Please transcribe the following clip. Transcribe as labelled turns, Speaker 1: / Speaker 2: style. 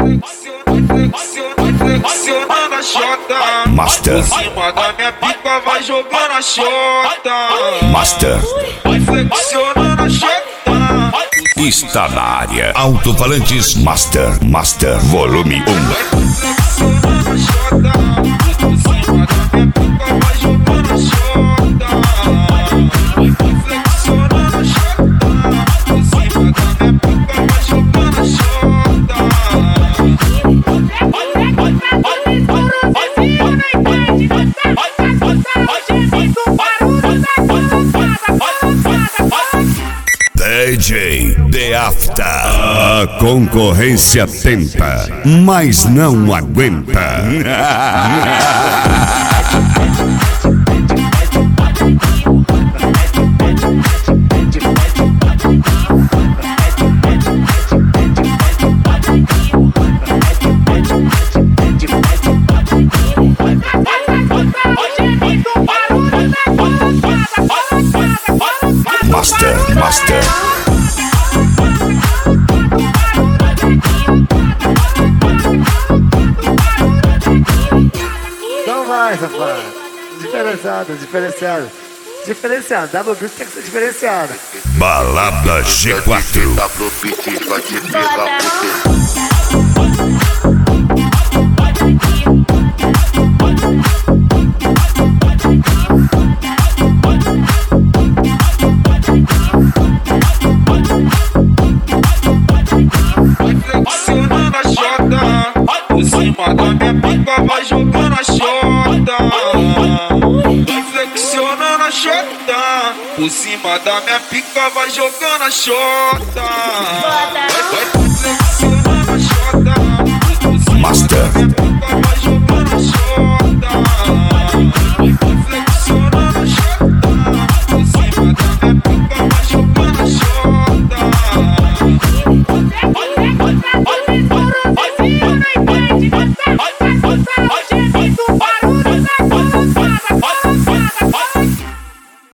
Speaker 1: flexionando a xota.
Speaker 2: Master.
Speaker 1: Por cima da minha pica vai jogando a xota.
Speaker 2: Master.
Speaker 1: Vai flexionando a xota.
Speaker 2: Está na área. Alto-falantes Master. Master. Volume 1.
Speaker 1: Vai flexionando a xota. Por cima da minha pica vai jogando a xota. Vai flexionando a xota. Por cima da minha pica vai jogando a xota.
Speaker 2: DJ The After. A concorrência tenta, mas não aguenta. Master, Master.
Speaker 3: Então vai, safado. Diferenciado, diferenciado. Diferenciado, double beat tem que ser diferenciado.
Speaker 2: Balada G4.
Speaker 1: Flexionando a xota. Por cima da minha pica vai jogando a xota. Vai flexionando a xota. Por cima da minha pica vai jogando a xota. Vai flexionando.